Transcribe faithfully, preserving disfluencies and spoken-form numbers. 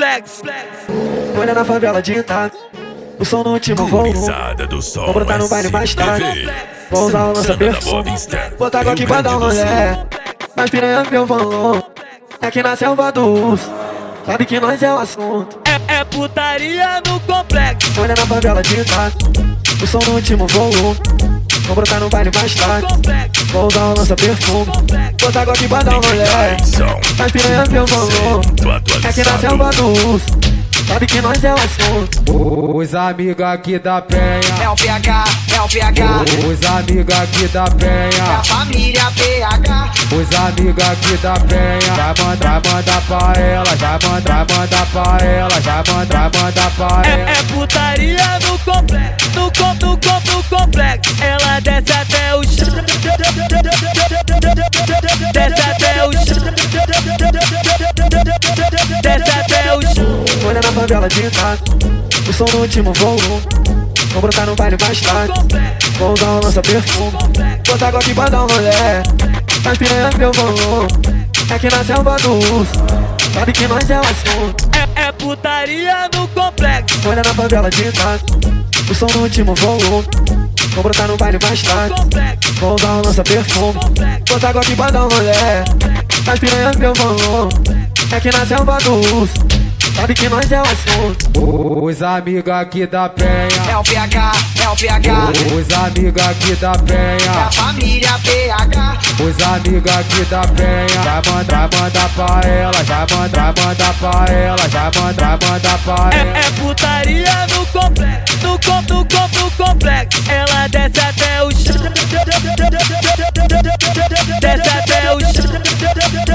complexo. Olha na favela de Itaco, o som no último voo. Vou brotar no baile mais tarde, vou usar o lança-perfume, botar água aqui pra dar um rolê. Mas piranha meu valor, é que na selva do urso, sabe que nós é o assunto. É, é putaria no complexo. Olha na favela de Itaco, o som no último voo. Vou brotar no baile mais tarde, vou usar o lança-perfume, botar água aqui pra dar um rolê. Mas piranha meu valor, é que na selva do urso, sabe que nós é o assunto. Os amigos aqui da Penha É o P H, é o P H. Os amigos aqui da Penha É a família P H. Os amigos aqui da Penha Já manda, manda pra ela, já manda, manda pra ela, já manda, manda pra É, ela. é putaria no complexo, no com, no com, no complexo. Ela desce até o chão, desce até o chão, desce até o chão. Olha na favela de Itaco, o som no último voo. Vou brotar no baile mais tarde, vou usar o lança-perfume, botar água aqui pra dar um rolê. Mas piranha meu valor, é que na selva do urso, sabe que nós é o assunto. É, é putaria no complexo. Olha na favela de Itaco, o som no último voo. Vou brotar no baile mais tarde, vou usar o lança-perfume, botar água aqui pra dar um rolê. Mas piranha meu valor, é que na selva do urso, sabe que nós é o assunto. Os amigos aqui da Penha É o P H, é o P H. Os amigos aqui da É a Penha família P H. Os amigos aqui da Penha Já manda, manda pra ela, já manda, manda pra ela, já manda, manda pra É, ela. é putaria no complexo, no com, no com, no complexo. Ela desce até o chão, desce até o chão,